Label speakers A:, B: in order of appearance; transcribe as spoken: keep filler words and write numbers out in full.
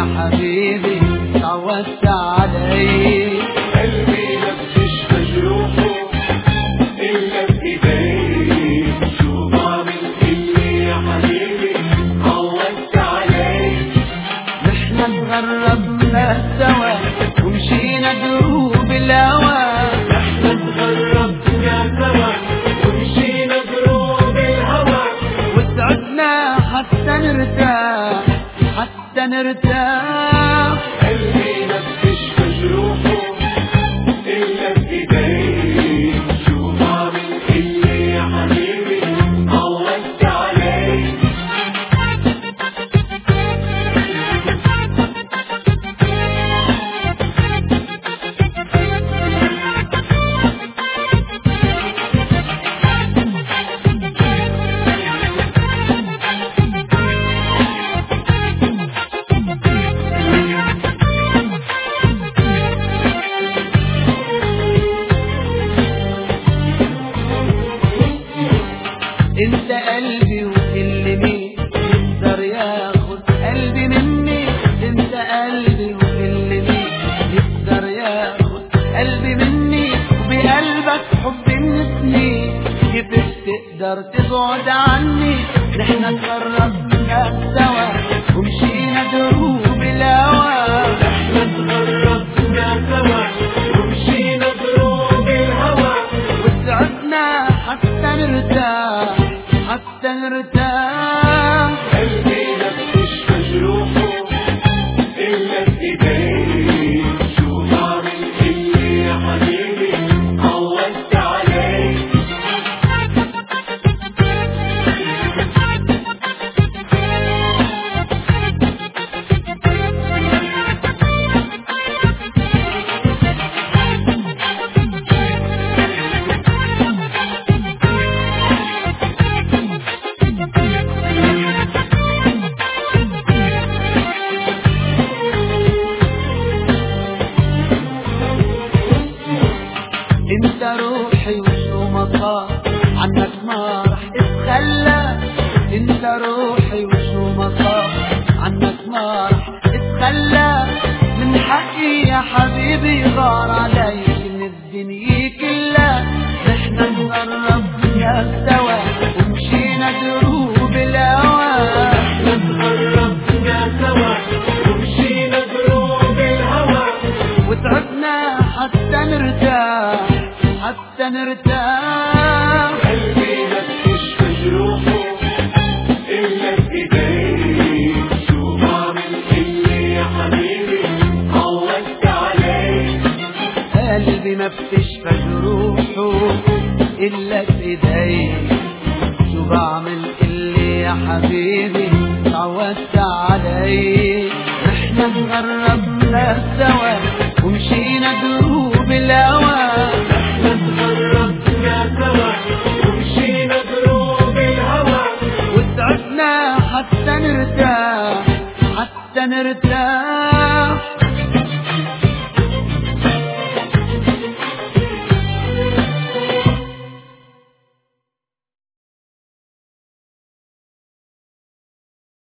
A: يا حبيبي تعودت عليك.
B: قلبي مفيش مجروحه إلا بإيديك، شو بعمل إلي يا حبيبي عودت عليك.
A: نحنا تغربنا سوا ومشينا دروب الهوى،
B: نحنا تغربنا سوا ومشينا دروب الهوى،
A: وسعدنا حتى نرتاح حتى نرتاح.
B: قلبي مفيش مجروحه إلا بإيديك، شو بعمل إلي يا حبيبي عودت عليك.
A: انت قلبي وكل مين يقدر ياخد قلبي مني، انت قلبي وكل مين يقدر ياخد قلبي مني، وبقلبك حب من سنين كيف تقدر تبعد عني. نحنا تغربنا سوا ومشينا دروب الهوى،
B: نحنا تغربنا سوا ومشينا دروب الهوى،
A: وسعدنا حتى نرتاح حتى نرتاح.
B: قلبي مفيش مجروحه إلا بإيديك، شو بعمل إلي يا حبيبي عودت عليك.
A: انت روحي وشو ما صار عنك ما رح اتخلى، انت روحي وشو ما صار عنك ما رح اتخلى. من حقي يا حبيبي غار عليك من الدنيا كلها. نحنا تغربنا سوا ومشينا دروب الهوى،
B: نحنا تغربنا سوا ومشينا دروب الهوى،
A: وسعدنا حتى نرتاح حتى نرتاح.
B: قلبي مفيش مجروحه إلا بإيديك، شو بعمل إلي يا حبيبي عودت عليك.
A: قلبي ما بتشفى جروحه إلا بإيديك، شو بعمل اللي يا حبيبي تعودت عليك. نحنا تغربنا سوا ومشينا دروب الهوى،
B: نحنا تغربنا سوا ومشينا دروب الهوى،
A: وسعدنا حتى نرتاح حتى نرتاح.